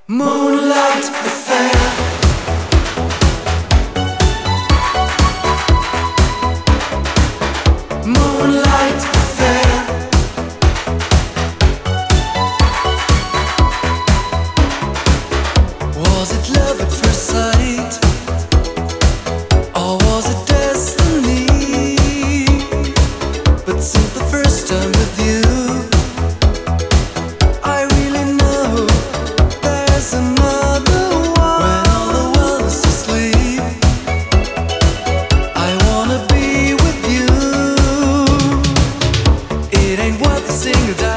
Moonlight affair. Moonlight affair. Was it love at first sight, or was it destiny? But since the first time with you, I really know there's another one. When all the world is asleep, I wanna be with you. It ain't worth a single dime.